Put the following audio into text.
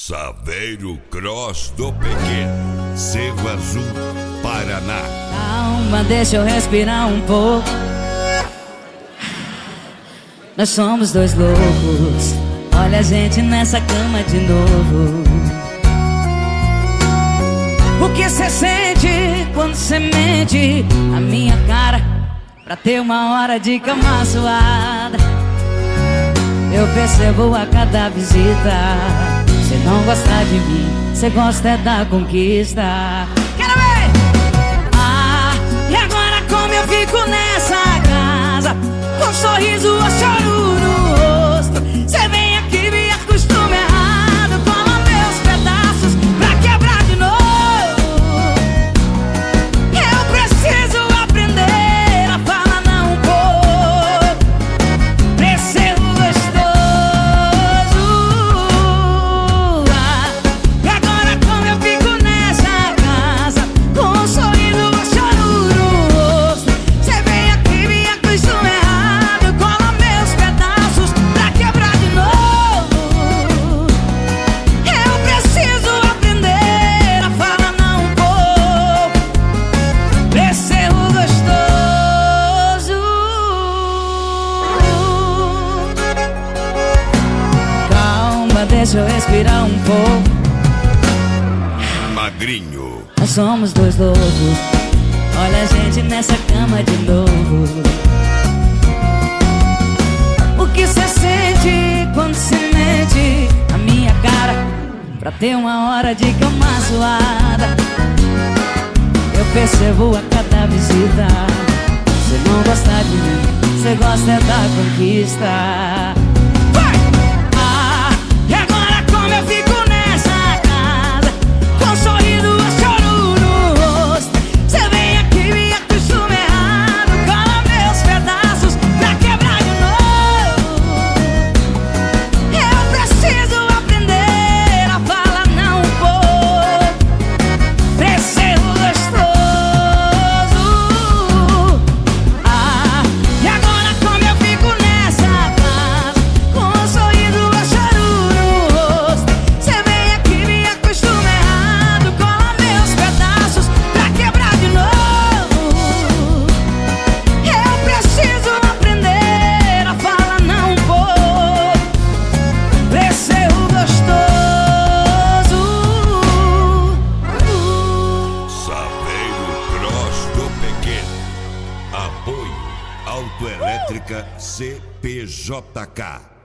Saveiro Cross do Pequeno, Cerro Azul, Paraná. Calma, deixa eu respirar um pouco. Nós somos dois loucos. Olha a gente nessa cama de novo. O que cê sente quando cê mente a minha cara pra ter uma hora de cama suada? Eu percebo a cada visita. Cê não gosta de mim, cê gosta é da conquista. Quero ver! Ah, e agora como eu fico nessa casa, com um sorriso ou choro no rosto? Cê vem aqui, me acostuma errado, cola meus pedaços pra quebrar de novo. Eu preciso aprender a falar não um pouco, pra esse erro gostoso. Ah, e agora como eu fico nessa casa, com um sorriso ou choro no rosto? Cê vem aqui, me acostuma errado, cola meus pedaços pra quebrar de novo. Eu preciso aprender a falar não um pouco, pra esse erro gostoso. Calma, deixa eu respirar um pouco. Magrinho, Nós somos dois loucos. Olha a gente nessa cama de novo. O que cê sente quando cê mente a minha cara pra ter uma hora de cama suada? Eu percebo a cada visita. Cê não gosta de mim, cê gosta é da conquista. Ah, e agora como eu fico nessa casa, com um sorriso ou choro no rosto? Cê vem aqui, me acostuma errado, cola meus pedaços pra quebrar de novo. Eu preciso aprender a falar não um pouco, pra esse erro gostoso. Ah, e agora como eu fico nessa casa, com um sorriso ou choro no rosto? Cê vem aqui, me acostuma errado, cola meus pedaços pra quebrar de novo. Eu preciso aprender a falar não um pouco, pra esse erro gostoso. Saveiro Cross do Pequeno. Apoio Autoelétrica CPJK.